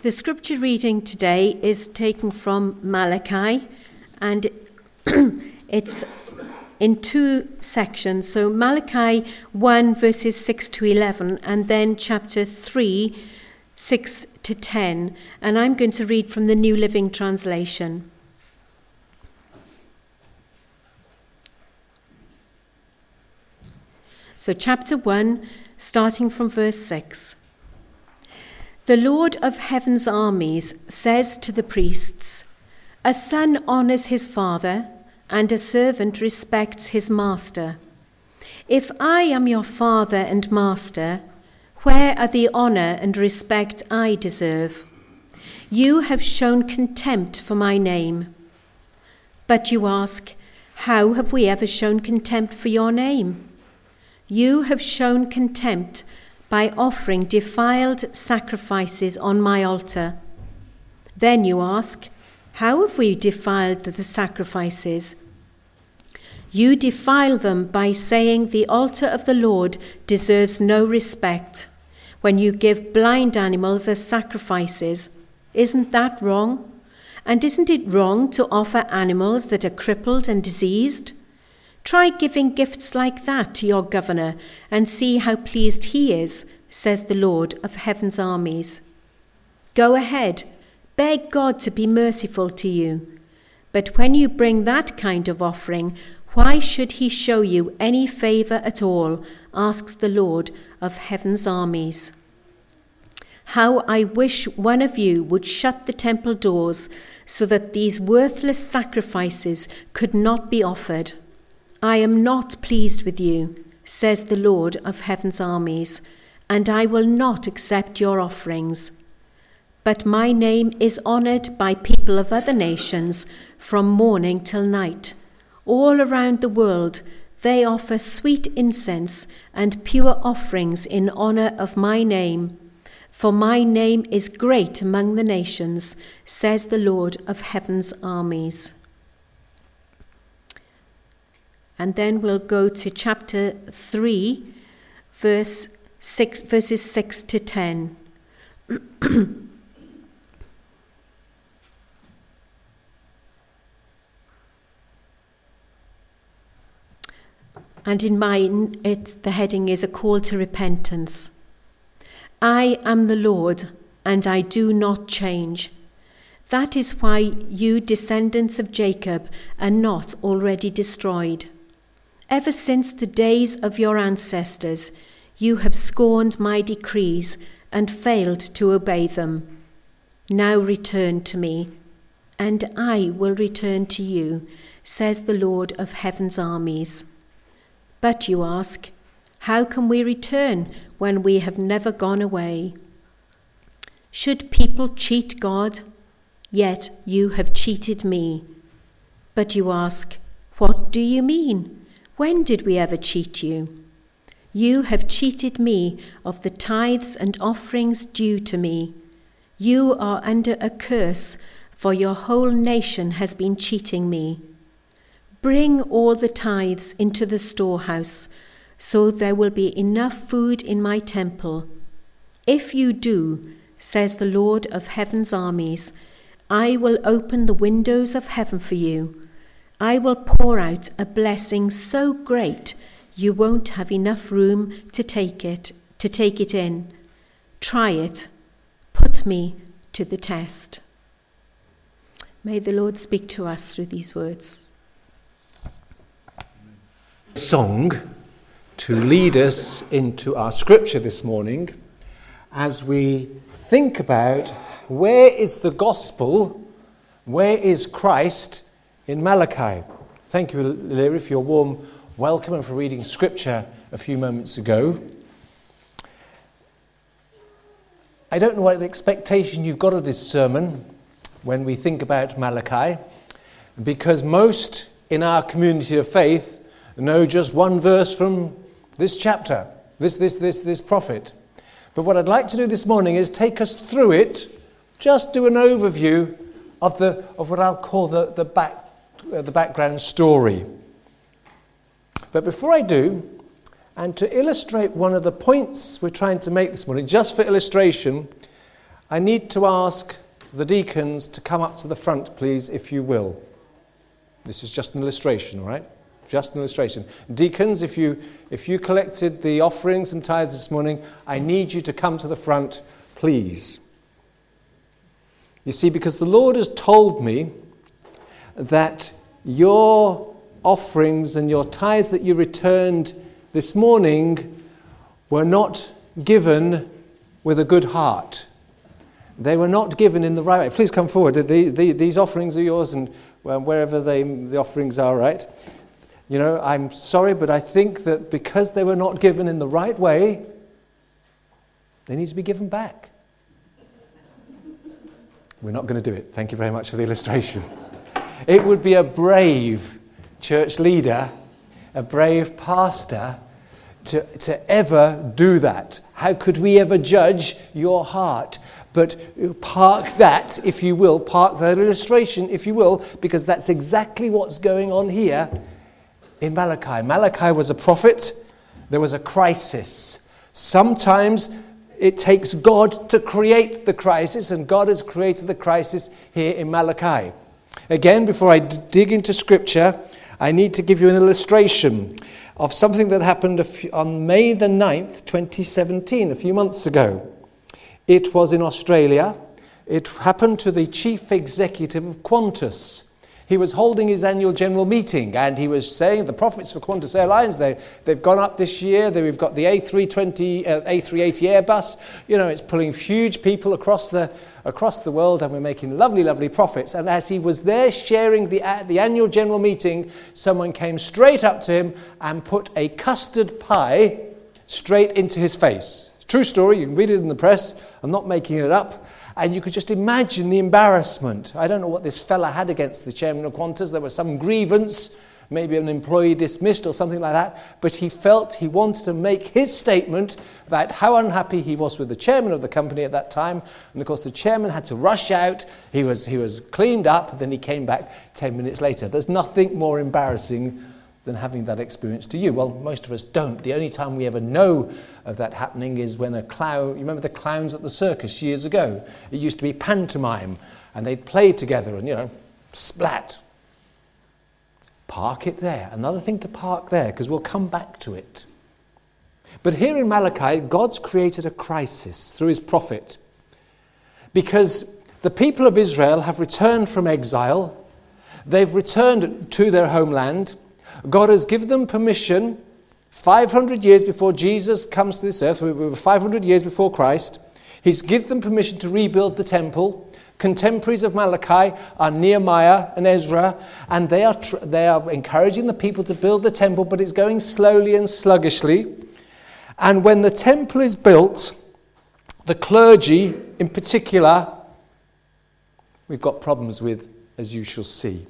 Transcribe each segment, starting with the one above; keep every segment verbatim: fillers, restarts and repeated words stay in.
The scripture reading today is taken from Malachi, and it's in two sections. So Malachi one verses six to eleven, and then chapter three, six to ten. And I'm going to read from the New Living Translation. So chapter one, starting from verse six. The Lord of heaven's armies says to the priests, "A son honors his father, and a servant respects his master. If I am your father and master, where are the honor and respect I deserve? You have shown contempt for my name." But you ask, "How have we ever shown contempt for your name?" You have shown contempt by offering defiled sacrifices on my altar. Then you ask, "How have we defiled the sacrifices?" You defile them by saying the altar of the Lord deserves no respect when you give blind animals as sacrifices. Isn't that wrong? And isn't it wrong to offer animals that are crippled and diseased? Try giving gifts like that to your governor and see how pleased he is, says the Lord of heaven's armies. Go ahead, beg God to be merciful to you. But when you bring that kind of offering, why should he show you any favor at all, asks the Lord of heaven's armies. How I wish one of you would shut the temple doors so that these worthless sacrifices could not be offered. I am not pleased with you, says the Lord of heaven's armies, and I will not accept your offerings. But my name is honored by people of other nations from morning till night. All around the world they offer sweet incense and pure offerings in honor of my name. For my name is great among the nations, says the Lord of heaven's armies. And then we'll go to chapter three, verse six, verses six to ten. And in mine, it's, the heading is a call to repentance. I am the Lord, and I do not change. That is why you descendants of Jacob are not already destroyed. Ever since the days of your ancestors, you have scorned my decrees and failed to obey them. Now return to me, and I will return to you, says the Lord of heaven's armies. But you ask, how can we return when we have never gone away? Should people cheat God? Yet you have cheated me. But you ask, what do you mean? When did we ever cheat you? You have cheated me of the tithes and offerings due to me. You are under a curse, for your whole nation has been cheating me. Bring all the tithes into the storehouse, so there will be enough food in my temple. If you do, says the Lord of heaven's armies, I will open the windows of heaven for you. I will pour out a blessing so great you won't have enough room to take it, to take it in. Try it. Put me to the test. May the Lord speak to us through these words. Song to lead us into our scripture this morning as we think about where is the gospel, where is Christ in Malachi. Thank you, Leary, for your warm welcome and for reading scripture a few moments ago. I don't know what expectation you've got of this sermon when we think about Malachi, because most in our community of faith know just one verse from this chapter, this, this, this, this prophet. But what I'd like to do this morning is take us through it, just do an overview of the of what I'll call the, the back uh, the background story. But before I do, and to illustrate one of the points we're trying to make this morning, just for illustration, I need to ask the deacons to come up to the front, please, if you will. This is just an illustration, all right? Just an illustration. Deacons, if you if you collected the offerings and tithes this morning, I need you to come to the front, please. You see, because the Lord has told me that your offerings and your tithes that you returned this morning were not given with a good heart. They were not given in the right way. Please come forward. The, the, these offerings are yours, and well, wherever they, the offerings are, right? You know, I'm sorry, but I think that because they were not given in the right way, they need to be given back. We're not going to do it. Thank you very much for the illustration. It would be a brave church leader, a brave pastor, to, to ever do that. How could we ever judge your heart? But park that, if you will, park that illustration, if you will, because that's exactly what's going on here in Malachi. Malachi was a prophet. There was a crisis. Sometimes it takes God to create the crisis, and God has created the crisis here in Malachi. Again, before I d- dig into Scripture, I need to give you an illustration of something that happened a few, on May the ninth, twenty seventeen, a few months ago. It was in Australia. It happened to the chief executive of Qantas. He was holding his annual general meeting, and he was saying the profits for Qantas Airlines, they, they've gone up this year. They, we've got the A three twenty, uh, A three eighty Airbus. You know, it's pulling huge people across the across the world, and we're making lovely, lovely profits. And as he was there sharing the, uh, the annual general meeting, someone came straight up to him and put a custard pie straight into his face. True story, you can read it in the press. I'm not making it up. And you could just imagine the embarrassment. I don't know what this fella had against the chairman of Qantas. There was some grievance, maybe an employee dismissed or something like that. But he felt he wanted to make his statement about how unhappy he was with the chairman of the company at that time. And of course the chairman had to rush out. He was, he was cleaned up, then he came back ten minutes later. There's nothing more embarrassing than having that experience to you. Well, most of us don't. The only time we ever know of that happening is when a clown, you remember the clowns at the circus years ago? It used to be pantomime, and they'd play together and, you know, splat. Park it there. Another thing to park there, because we'll come back to it. But here in Malachi, God's created a crisis through his prophet, because the people of Israel have returned from exile. They've returned to their homeland. God has given them permission five hundred years before Jesus comes to this earth. We were five hundred years before Christ. He's given them permission to rebuild the temple. Contemporaries of Malachi are Nehemiah and Ezra, and they are tr- they are encouraging the people to build the temple, but it's going slowly and sluggishly. And when the temple is built, the clergy in particular, we've got problems with, as you shall see.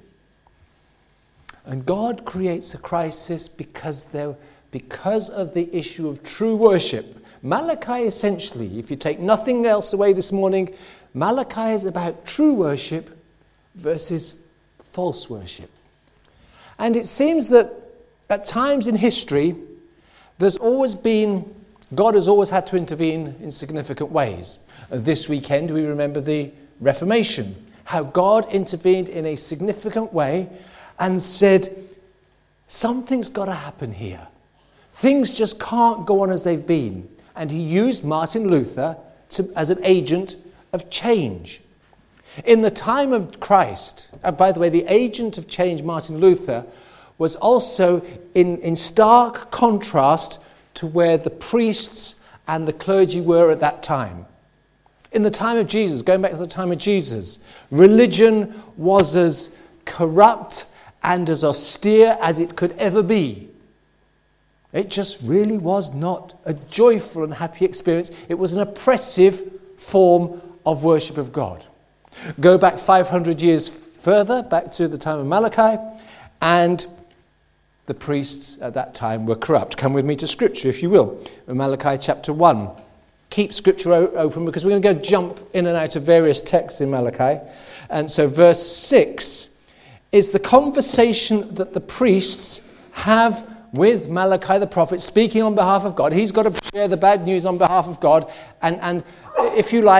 And God creates a crisis because there, because of the issue of true worship. Malachi essentially, if you take nothing else away this morning, Malachi is about true worship versus false worship. And it seems that at times in history, there's always been, God has always had to intervene in significant ways. This weekend we remember the Reformation, how God intervened in a significant way and said, something's got to happen here. Things just can't go on as they've been. And he used Martin Luther to, as an agent of change. In the time of Christ, uh, by the way, the agent of change, Martin Luther, was also in, in stark contrast to where the priests and the clergy were at that time. In the time of Jesus, going back to the time of Jesus, religion was as corrupt and as austere as it could ever be. It just really was not a joyful and happy experience. It was an oppressive form of worship of God. Go back five hundred years further, back to the time of Malachi, and the priests at that time were corrupt. Come with me to Scripture, if you will. In Malachi chapter one. Keep Scripture o- open because we're going to go jump in and out of various texts in Malachi. And so verse six is the conversation that the priests have with Malachi the prophet, speaking on behalf of God. He's got to share the bad news on behalf of God. And, and if you like,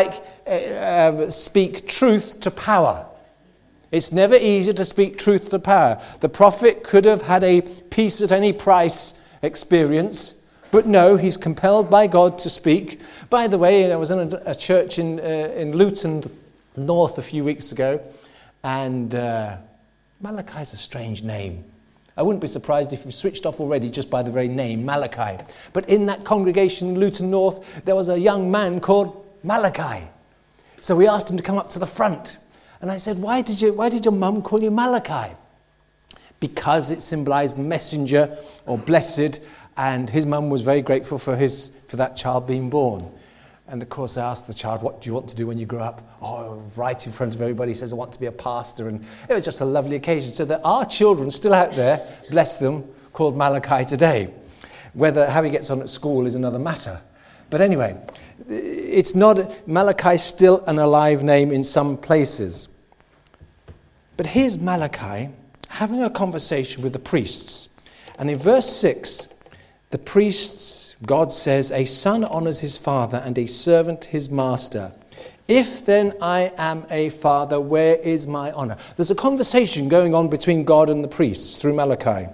uh, speak truth to power. It's never easy to speak truth to power. The prophet could have had a peace at any price experience, but no, he's compelled by God to speak. By the way, I was in a, a church in uh, in Luton North a few weeks ago, and uh, Malachi's a strange name. I wouldn't be surprised if you switched off already just by the very name, Malachi. But in that congregation in Luton North, there was a young man called Malachi. So we asked him to come up to the front. And I said, why did you, why did your mum call you Malachi? Because it symbolized messenger or blessed, and his mum was very grateful for his for that child being born. And of course I asked the child, what do you want to do when you grow up? Oh, right in front of everybody, he says, I want to be a pastor. And it was just a lovely occasion. So there are children still out there, bless them, called Malachi today. Whether how he gets on at school is another matter. But anyway, it's not, Malachi's still an alive name in some places. But here's Malachi having a conversation with the priests. And in verse six, the priests, God says, a son honors his father and a servant his master. If then I am a father, where is my honor? There's a conversation going on between God and the priests through Malachi.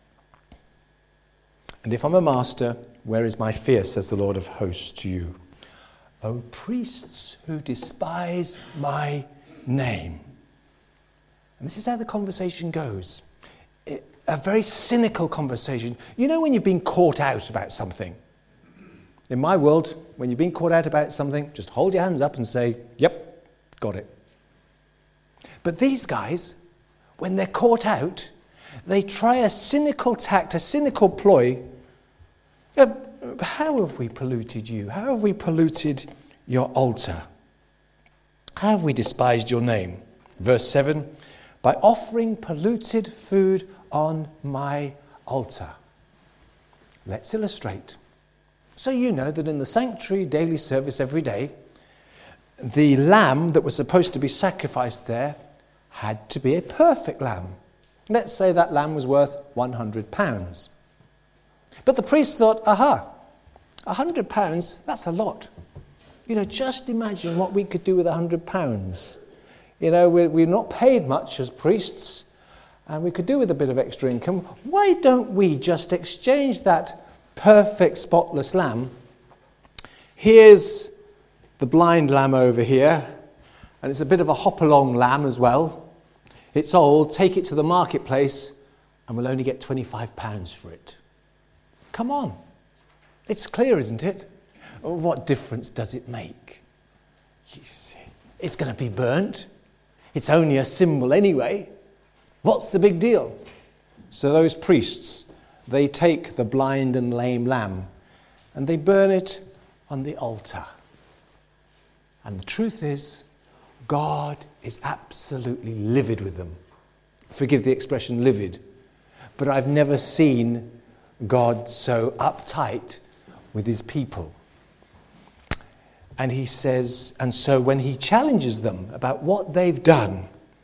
And if I'm a master, where is my fear, says the Lord of hosts to you. O priests who despise my name. And this is how the conversation goes. It, a very cynical conversation. You know when you've been caught out about something? In my world, when you've been caught out about something, just hold your hands up and say, yep, got it. But these guys, when they're caught out, they try a cynical tact, a cynical ploy. Uh, how have we polluted you? How have we polluted your altar? How have we despised your name? Verse seven, by offering polluted food on my altar. Let's illustrate. So you know that in the sanctuary daily service every day, the lamb that was supposed to be sacrificed there had to be a perfect lamb. Let's say that lamb was worth one hundred pounds. But the priest thought, aha, one hundred pounds, that's a lot. You know, just imagine what we could do with one hundred pounds. You know, we're, we're not paid much as priests, and we could do with a bit of extra income. Why don't we just exchange that perfect, spotless lamb? Here's the blind lamb over here, and it's a bit of a hop-along lamb as well. It's old, take it to the marketplace, and we'll only get twenty-five pounds for it. Come on. It's clear, isn't it? What difference does it make? You see, it's going to be burnt. It's only a symbol anyway. What's the big deal? So those priests, they take the blind and lame lamb and they burn it on the altar. And the truth is, God is absolutely livid with them. Forgive the expression livid, but I've never seen God so uptight with his people. And he says, and so when he challenges them about what they've done,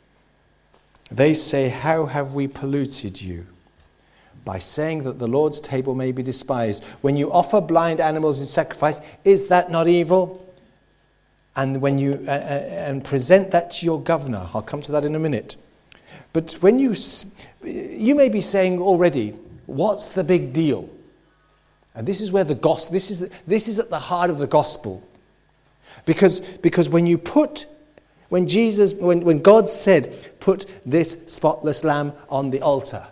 they say, how have we polluted you? By saying that the Lord's table may be despised. When you offer blind animals in sacrifice, is that not evil? And when you uh, and present that to your governor, I'll come to that in a minute. But when you, you may be saying already, what's the big deal? And this is where the gospel, this is this is at the heart of the gospel. Because, because when you put, when Jesus, when, when God said, put this spotless lamb on the altar,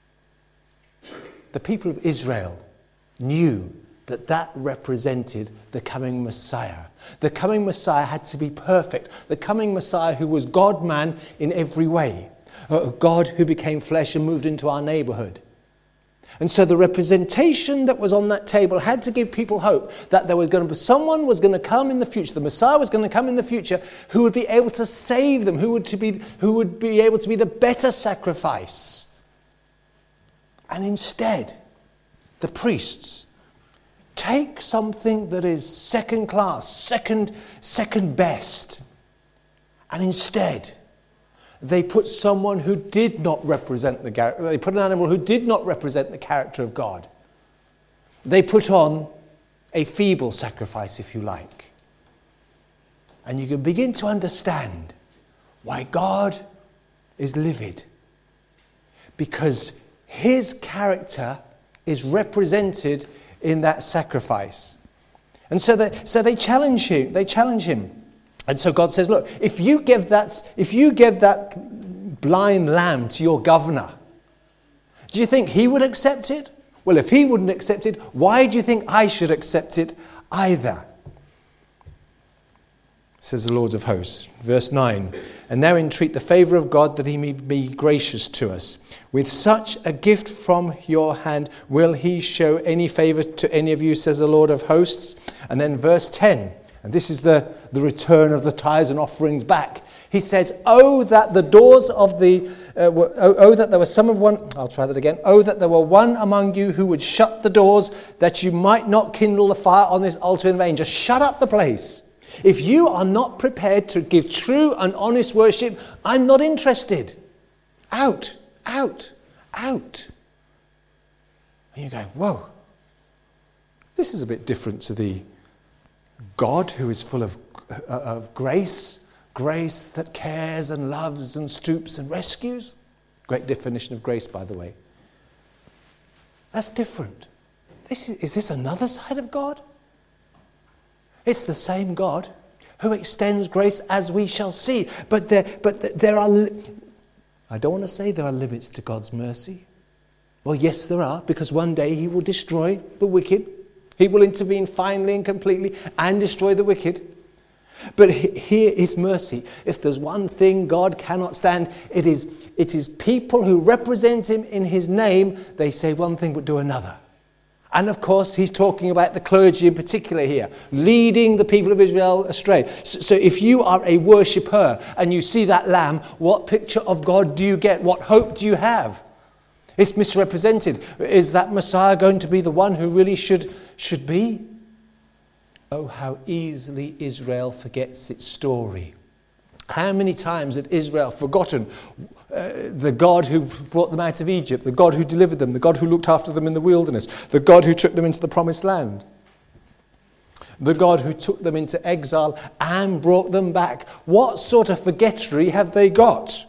the people of Israel knew that that represented the coming Messiah. The coming Messiah had to be perfect. The coming Messiah who was God-man in every way. Uh, God who became flesh and moved into our neighborhood. And so the representation that was on that table had to give people hope that there was going to be someone was going to come in the future, the Messiah was going to come in the future, who would be able to save them, who would to be who would be able to be the better sacrifice. And instead, the priests take something that is second class, second second best, and instead they put someone who did not represent the character. They put an animal who did not represent the character of God. They put on a feeble sacrifice, if you like. And you can begin to understand why God is livid. Because his character is represented in that sacrifice. And so they, so they challenge him. They challenge him. And so God says, look, if you give that, if you give that blind lamb to your governor, do you think he would accept it? Well, if he wouldn't accept it, why do you think I should accept it either? Says the Lord of hosts. Verse nine. And now entreat the favour of God that he may be gracious to us. With such a gift from your hand, will he show any favour to any of you, says the Lord of hosts. And then verse ten. And this is the, the return of the tithes and offerings back. He says, oh, that the doors of the, uh, were, oh, oh, that there was some of one, I'll try that again. Oh, that there were one among you who would shut the doors, that you might not kindle the fire on this altar in vain. Just shut up the place. If you are not prepared to give true and honest worship, I'm not interested. Out, out, out. And you go, whoa, this is a bit different to the God who is full of, uh, of grace, grace that cares and loves and stoops and rescues. Great definition of grace, by the way. That's different. This is, is this another side of God? It's the same God who extends grace, as we shall see. But there, but there are, I don't want to say there are limits to God's mercy. Well, yes, there are, because one day he will destroy the wicked. He will intervene finally and completely and destroy the wicked. But here is mercy. If there's one thing God cannot stand, it is, it is people who represent him in his name. They say one thing but do another. And of course, he's talking about the clergy in particular here, leading the people of Israel astray. So, so if you are a worshipper and you see that lamb, what picture of God do you get? What hope do you have? It's misrepresented. Is that Messiah going to be the one who really should, should be? Oh, how easily Israel forgets its story. How many times had Israel forgotten uh, the God who brought them out of Egypt, the God who delivered them, the God who looked after them in the wilderness, the God who took them into the promised land, the God who took them into exile and brought them back? What sort of forgettery have they got?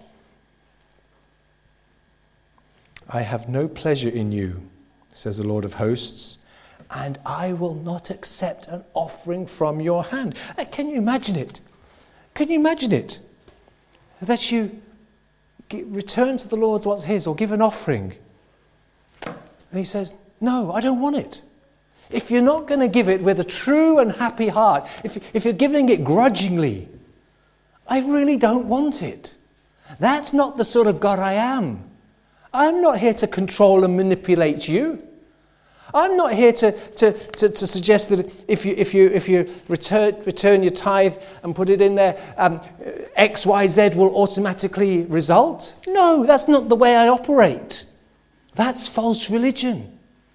I have no pleasure in you, says the Lord of hosts, and I will not accept an offering from your hand. Uh, can you imagine it? Can you imagine it? That you get, return to the Lord's what's his, or give an offering. And he says, no, I don't want it. If you're not going to give it with a true and happy heart, if, if you're giving it grudgingly, I really don't want it. That's not the sort of God I am. I'm not here to control and manipulate you. I'm not here to, to, to, to suggest that if you if you if you return return your tithe and put it in there, um, X, Y, Z will automatically result. No, that's not the way I operate. That's false religion.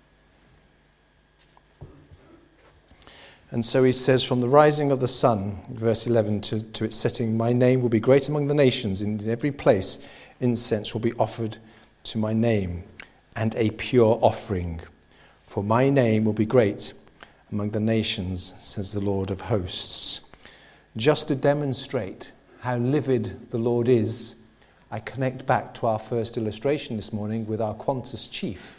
And so he says, from the rising of the sun, verse eleven, to, to its setting, my name will be great among the nations. In every place incense will be offered to my name, and a pure offering. For my name will be great among the nations, says the Lord of hosts. Just to demonstrate how livid the Lord is, I connect back to our first illustration this morning with our Qantas chief.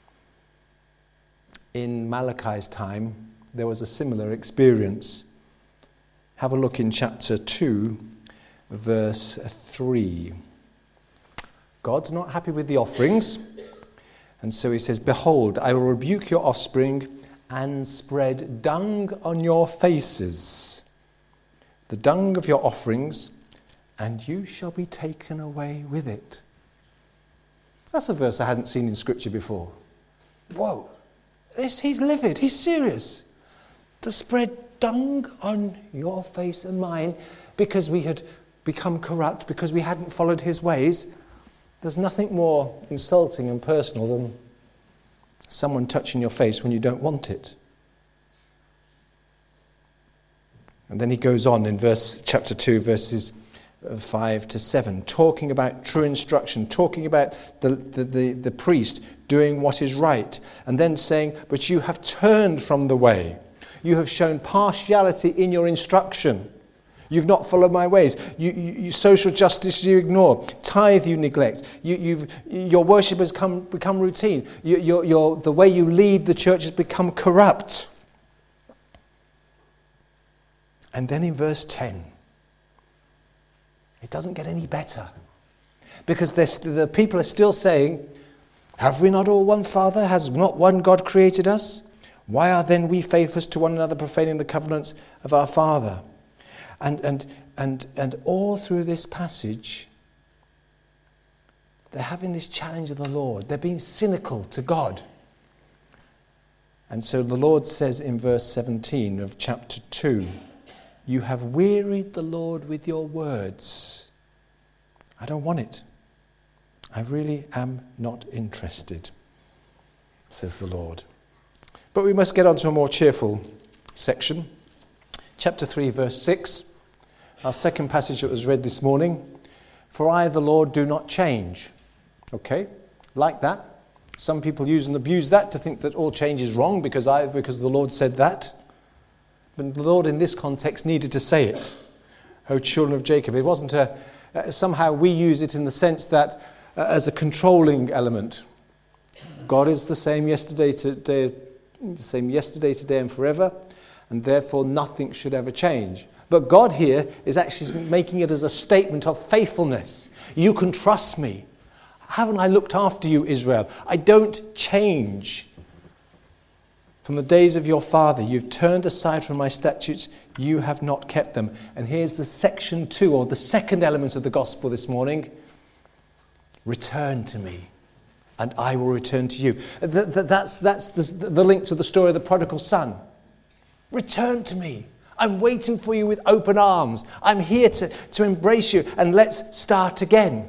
In Malachi's time, there was a similar experience. Have a look in chapter two, verse three. God's not happy with the offerings. And so he says, behold, I will rebuke your offspring and spread dung on your faces, the dung of your offerings, and you shall be taken away with it. That's a verse I hadn't seen in Scripture before. Whoa, this, he's livid, he's serious. To spread dung on your face and mine because we had become corrupt, because we hadn't followed his ways. There's nothing more insulting and personal than someone touching your face when you don't want it. And then he goes on in verse chapter two, verses five to seven, talking about true instruction, talking about the, the, the, the priest doing what is right, and then saying, but you have turned from the way. You have shown partiality in your instruction. You've not followed my ways. You, you, you social justice you ignore. Tithe you neglect. You, you've, your worship has come, become routine. You, your, your, the way you lead the church has become corrupt. And then in verse ten, it doesn't get any better. Because the people are still saying, have we not all one Father? Has not one God created us? Why are then we faithless to one another, profaning the covenants of our Father? And and and and all through this passage, they're having this challenge of the Lord. They're being cynical to God. And so the Lord says in verse seventeen of chapter two, you have wearied the Lord with your words. I don't want it. I really am not interested, says the Lord. But we must get on to a more cheerful section. Chapter three, verse six, our second passage that was read this morning. For I, the Lord, do not change. Okay, like that. Some people use and abuse that to think that all change is wrong because I, because the Lord said that. But the Lord in this context needed to say it. O children of Jacob. It wasn't a, uh, somehow we use it in the sense that uh, as a controlling element. God is the same yesterday, today, the same yesterday, today and forever. And therefore nothing should ever change. But God here is actually making it as a statement of faithfulness. You can trust me. Haven't I looked after you, Israel? I don't change. From the days of your father, you've turned aside from my statutes, you have not kept them. And here's the section two, or the second element of the gospel this morning. Return to me, and I will return to you. That's, that's the, the link to the story of the prodigal son. Return to me. I'm waiting for you with open arms. I'm here to, to embrace you, and let's start again.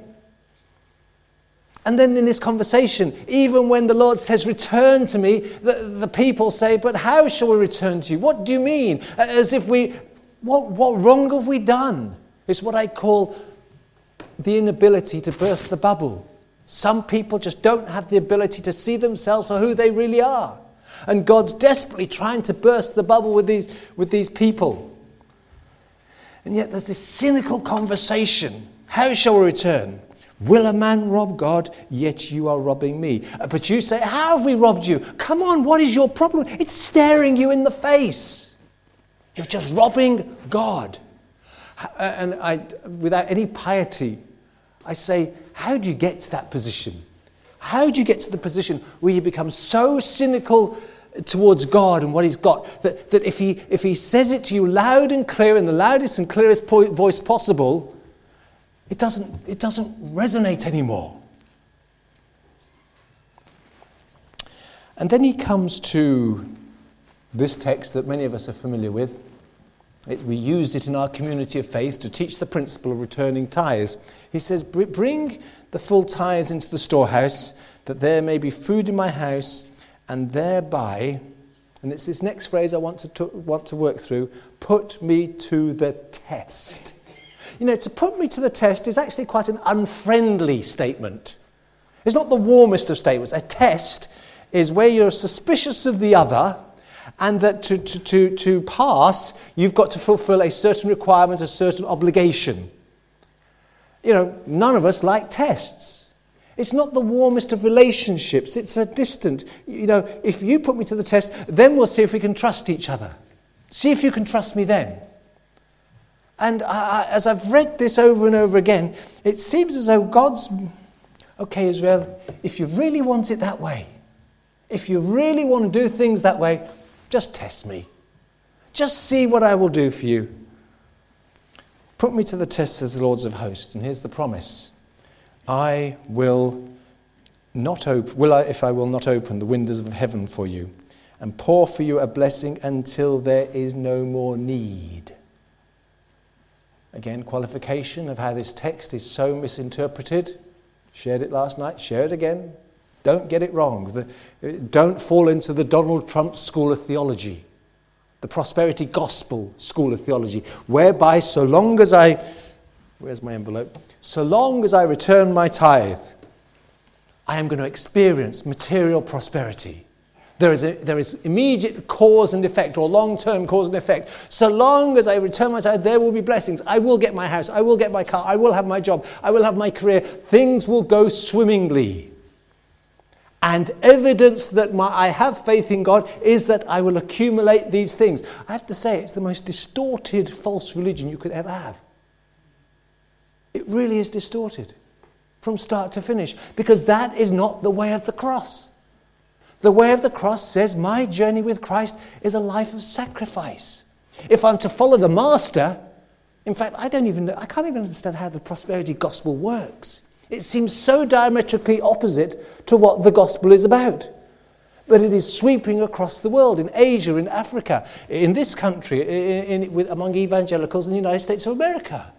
And then in this conversation, even when the Lord says, return to me, the, the people say, but how shall we return to you? What do you mean? As if we, what, what wrong have we done? It's what I call the inability to burst the bubble. Some people just don't have the ability to see themselves for who they really are. And God's desperately trying to burst the bubble with these, with these people. And yet there's this cynical conversation. How shall we return? Will a man rob God? Yet you are robbing me. But you say, how have we robbed you? Come on, what is your problem? It's staring you in the face. You're just robbing God. And I, without any piety, I say, how do you get to that position? How do you get to the position where you become so cynical towards God and what he's got that, that if he if he says it to you loud and clear in the loudest and clearest po- voice possible, it doesn't it doesn't resonate anymore? And then he comes to this text that many of us are familiar with. It, we use it in our community of faith to teach the principle of returning tithes. He says, bring the full tithes into the storehouse, that there may be food in my house, and thereby, and it's this next phrase I want to, to want to work through, put me to the test. You know, to put me to the test is actually quite an unfriendly statement. It's not the warmest of statements. A test is where you're suspicious of the other, and that to, to, to, to pass, you've got to fulfill a certain requirement, a certain obligation. You know, none of us like tests. It's not the warmest of relationships. It's a distant, you know, if you put me to the test, then we'll see if we can trust each other. See if you can trust me then. And I, I, as I've read this over and over again, it seems as though God's, okay, Israel, if you really want it that way, if you really want to do things that way, just test me. Just see what I will do for you. Put me to the test, says the Lord of hosts. And here's the promise. I will not open, will I, if I will not open the windows of heaven for you and pour for you a blessing until there is no more need. Again, qualification of how this text is so misinterpreted. Shared it last night, share it again. Don't get it wrong. The, don't fall into the Donald Trump school of theology, the prosperity gospel school of theology, whereby so long as I, where's my envelope? So long as I return my tithe, I am going to experience material prosperity. There is, a, there is immediate cause and effect, or long-term cause and effect. So long as I return my child, there will be blessings. I will get my house. I will get my car. I will have my job. I will have my career. Things will go swimmingly. And evidence that my, I have faith in God is that I will accumulate these things. I have to say, it's the most distorted false religion you could ever have. It really is distorted from start to finish, because that is not the way of the cross. The way of the cross says my journey with Christ is a life of sacrifice. If I'm to follow the master, in fact, I don't even know, I can't even understand how the prosperity gospel works. It seems so diametrically opposite to what the gospel is about. But it is sweeping across the world, in Asia, in Africa, in this country, in, in, with, among evangelicals in the United States of America.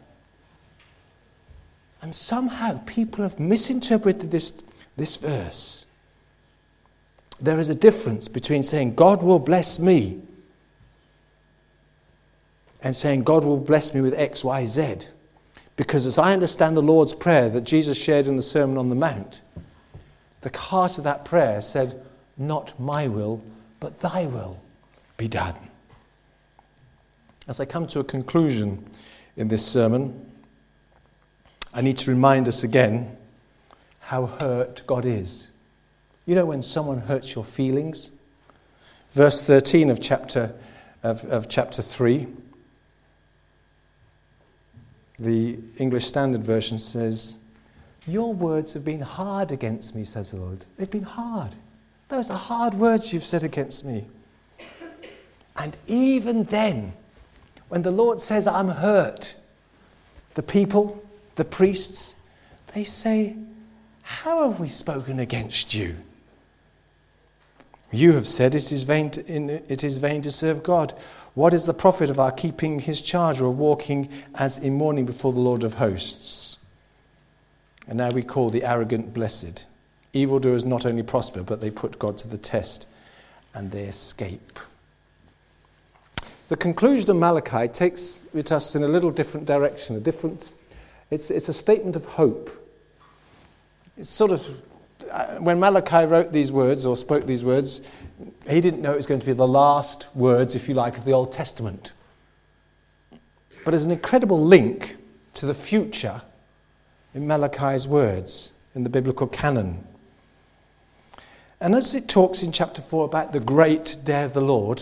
And somehow people have misinterpreted this, this verse. There is a difference between saying, God will bless me, and saying, God will bless me with X, Y, Z. Because as I understand the Lord's Prayer that Jesus shared in the Sermon on the Mount, the heart of that prayer said, not my will, but thy will be done. As I come to a conclusion in this sermon, I need to remind us again how hurt God is. You know when someone hurts your feelings? Verse thirteen of chapter of, of chapter three. The English Standard Version says, your words have been hard against me, says the Lord. They've been hard. Those are hard words you've said against me. And even then, when the Lord says, I'm hurt, the people, the priests, they say, how have we spoken against you? You have said it is vain to, in, it is vain to serve God. What is the profit of our keeping his charge, or of walking as in mourning before the Lord of hosts? And now we call the arrogant blessed. Evildoers not only prosper, but they put God to the test, and they escape. The conclusion of Malachi takes us in a little different direction. A different, it's, it's a statement of hope. It's sort of, when Malachi wrote these words, or spoke these words, he didn't know it was going to be the last words, if you like, of the Old Testament. But there's an incredible link to the future in Malachi's words, in the biblical canon. And as it talks in chapter four about the great day of the Lord,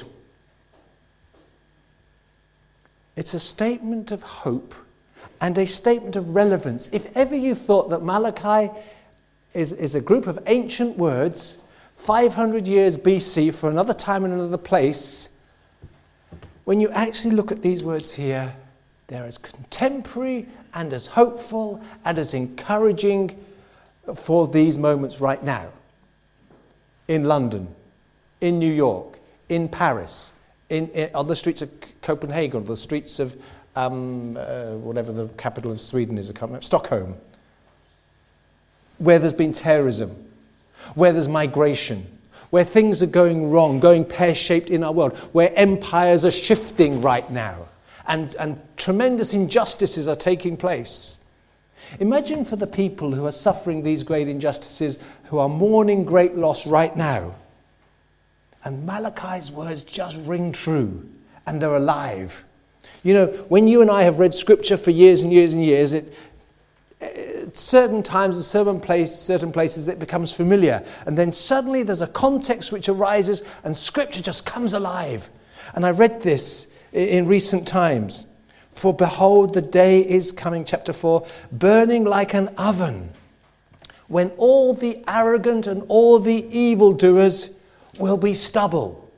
it's a statement of hope and a statement of relevance. If ever you thought that Malachi is, is a group of ancient words, five hundred years B C, for another time and another place, when you actually look at these words here, they're as contemporary and as hopeful and as encouraging for these moments right now. In London, in New York, in Paris, in, in on the streets of Copenhagen, the streets of um, uh, whatever the capital of Sweden is, Stockholm, where there's been terrorism, where there's migration, where things are going wrong, going pear-shaped in our world, where empires are shifting right now, and, and tremendous injustices are taking place. Imagine for the people who are suffering these great injustices, who are mourning great loss right now. And Malachi's words just ring true, and they're alive. You know, when you and I have read Scripture for years and years and years, it, at certain times, at certain, place, certain places, it becomes familiar. And then suddenly there's a context which arises, and Scripture just comes alive. And I read this in recent times. For behold, the day is coming, chapter four, burning like an oven, when all the arrogant and all the evildoers will be stubble.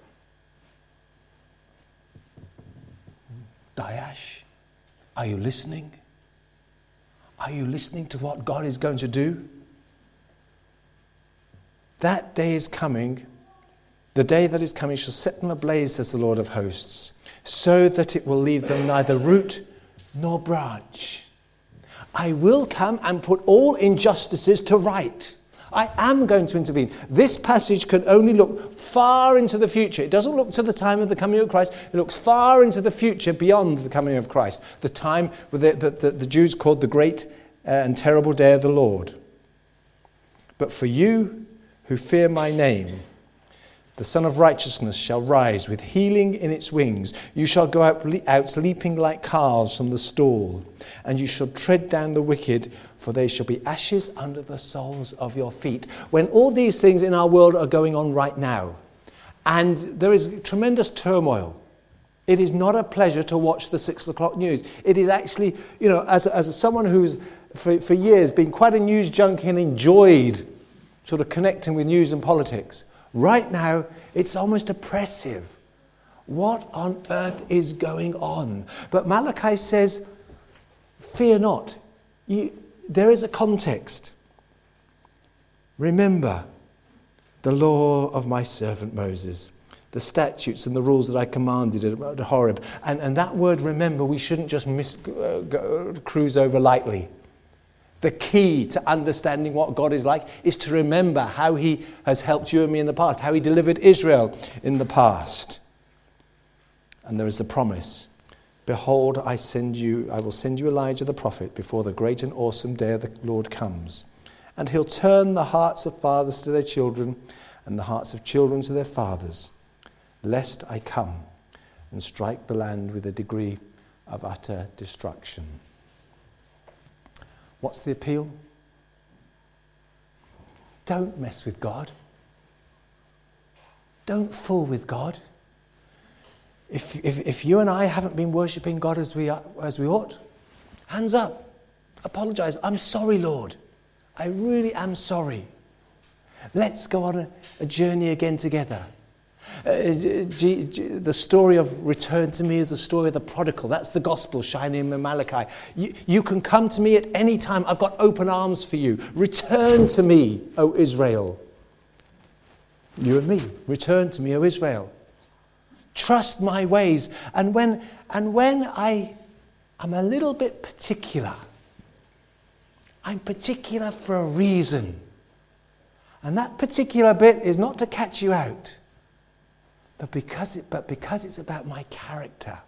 Dayash, are you listening? Are you listening to what God is going to do? That day is coming. The day that is coming shall set them ablaze, says the Lord of hosts, so that it will leave them neither root nor branch. I will come and put all injustices to right. I am going to intervene. This passage can only look far into the future. It doesn't look to the time of the coming of Christ. It looks far into the future beyond the coming of Christ. The time that the, the, the Jews called the great uh, and terrible day of the Lord. But for you who fear my name, The Son of Righteousness shall rise with healing in its wings. You shall go out, out leaping like calves from the stall, and you shall tread down the wicked, for they shall be ashes under the soles of your feet. When all these things in our world are going on right now, and there is tremendous turmoil, it is not a pleasure to watch the six o'clock news. It is actually, you know, as, as someone who's for, for years been quite a news junkie and enjoyed sort of connecting with news and politics, right now, it's almost oppressive. What on earth is going on? But Malachi says, fear not. You, there is a context. Remember the law of my servant Moses, the statutes and the rules that I commanded at Horeb. And, and that word remember, we shouldn't just miss, uh, go, cruise over lightly. The key to understanding what God is like is to remember how he has helped you and me in the past, how he delivered Israel in the past. And there is the promise. Behold, I send you, I will send you Elijah the prophet before the great and awesome day of the Lord comes. And he'll turn the hearts of fathers to their children and the hearts of children to their fathers, lest I come and strike the land with a degree of utter destruction. What's the appeal? Don't mess with God. Don't fool with God. If, if, if you and I haven't been worshipping God as we, are, as we ought, hands up. Apologize. I'm sorry, Lord. I really am sorry. Let's go on a, a journey again together. Uh, G, G, the story of return to me is the story of the prodigal. That's the gospel shining in Malachi. You, you can come to me at any time. I've got open arms for you. Return to me, O Israel. You and me. Return to me, O Israel. Trust my ways. And when, and when I am a little bit particular, I'm particular for a reason. And that particular bit is not to catch you out. But because, it, but because it's about my character,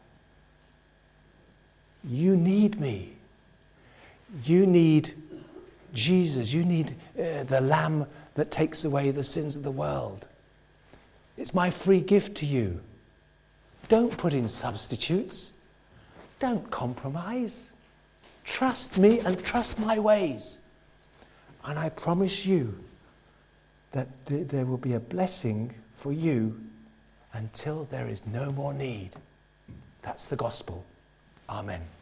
you need me. You need Jesus. You need uh, the Lamb that takes away the sins of the world. It's my free gift to you. Don't put in substitutes. Don't compromise. Trust me and trust my ways. And I promise you that th- there will be a blessing for you until there is no more need. That's the gospel. Amen.